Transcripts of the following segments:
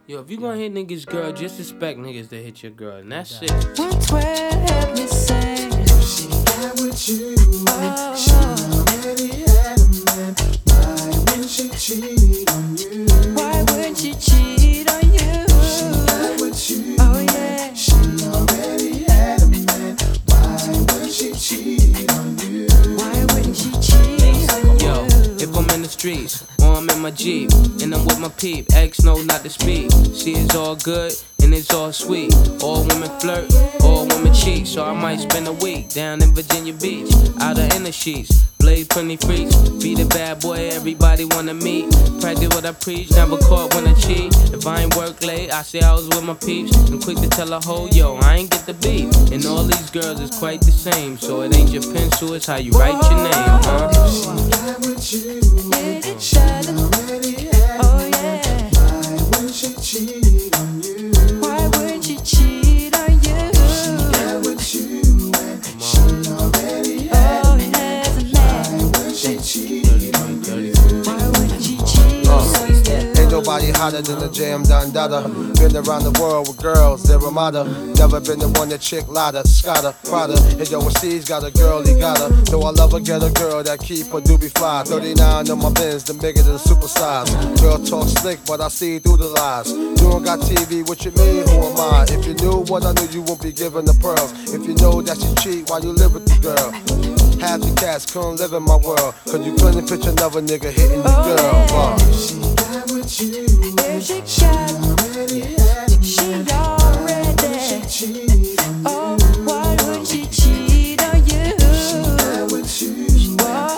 Yo, if you gonna hit niggas' girl, just expect niggas to hit your girl, and that's it. Once where help me sing. She got with you, she already had a man. Why would she cheat on you? Why would she cheat on you? She got with you, oh yeah. She already had a man. Why would she cheat on you? Why wouldn't she cheat on you? Yo, if I'm in the streets, or I'm in my Jeep, and I'm with my peep, X no not to speak. See, it's all good, and it's all sweet. All women flirt, all women cheat. So I might spend a week down in Virginia Beach, out of inner sheets. Blaze plenty freaks, be the bad boy everybody wanna meet. Practice what I preach, never caught when I cheat. If I ain't work late, I say I was with my peeps. And quick to tell a hoe, yo, I ain't get the beat. And all these girls is quite the same. So it ain't your pencil, it's how you write your name, huh? She got with you, she already had a oh man. yeah. Why would she cheat on you? Why would she cheat on you? She got with you, she already had Oh, has a man. Why would she cheat on you? Why would she cheat on you? Ain't nobody hotter than the Jam Don Dada. Been around the world with girls, they're a matter. Never been the one that chick lotta, Scotta, Prada. And yo, overseas got a girl, he got her. Though I love her, get a girl that keep her doobie fly. 39 on my Benz, the bigger than super size. Girl talk slick, but I see through the lies. You don't got TV, what you mean, who am I? If you knew what I knew, you won't be giving the pearls. If you know that she cheat while you live with the girl. Half the cats couldn't live in my world, cause you couldn't picture another nigga hitting your girl. She got with you, If she got, already had a she man. already. Cheat on Oh, why would she cheat on you? got with you,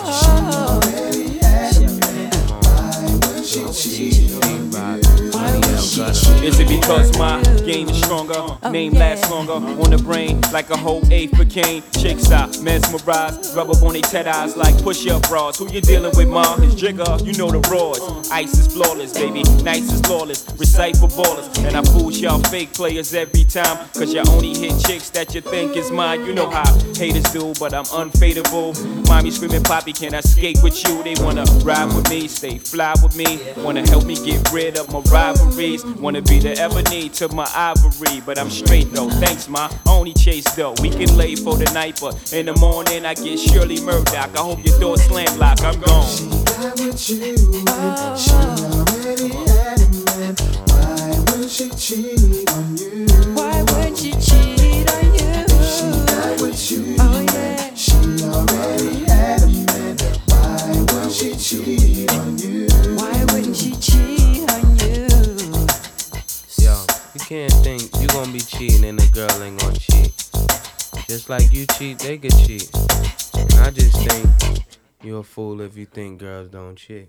Whoa. already had a man. Why would she cheat on you? Why would she cheat? Is it because my game is stronger? Name lasts longer on the brain like a whole eighth for cane. Chicks I mesmerize, rub up on they ted eyes like push-up bras. Who you dealing with, ma? It's Jigger, you know the roars. Ice is flawless, baby, nice is lawless. Recite for ballers, and I fool y'all fake players every time. Cause you only hit chicks that you think is mine. You know how haters do, but I'm unfadable. Mommy screaming, Poppy, can I skate with you? They wanna ride with me, stay fly with me. Wanna help me get rid of my rivalries. Wanna be the ebony to my ivory. But I'm straight though, thanks ma, I only chase though. We can lay for the night, but in the morning I get Shirley Murdoch. I hope your door slam lock, I'm gone. Got with you, she already had a man. Why would she cheat on you? Why would she cheat on you? Got with you, Oh yeah. she already had a man. Why would she cheat on you? Why wouldn't she cheat on you? Yo, you can't think you gonna be cheating and the girl ain't gonna cheat. Just like you cheat, they could cheat. And I just think you're a fool if you think girls don't cheat.